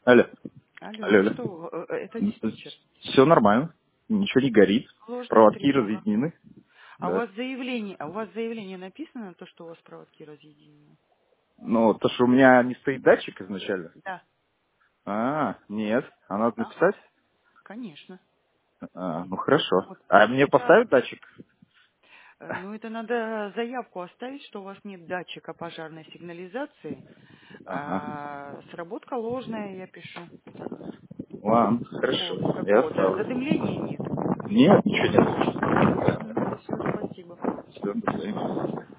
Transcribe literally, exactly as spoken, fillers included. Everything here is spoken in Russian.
Алло. Алло, Алло, ну алло. что, э, э, это диспетчер. Все нормально. Ничего не горит. Ложная Проводки тревога. разъединены. А у Да. вас заявление, а у вас заявление написано, то, что у вас проводки разъединены? Ну, то, что у меня не стоит датчик изначально. Да. А, нет. А надо написать? Ага, конечно. А, ну хорошо. Вот А мне это, поставить датчик? э, ну это надо заявку оставить, что у вас нет датчика пожарной сигнализации. Ага. А сработка ложная, я пишу. Ладно, Вот, хорошо. Я какого-то. оставлю. Задымления нет. Нет, ничего нет. Угу. Все, спасибо. Все, до свидания.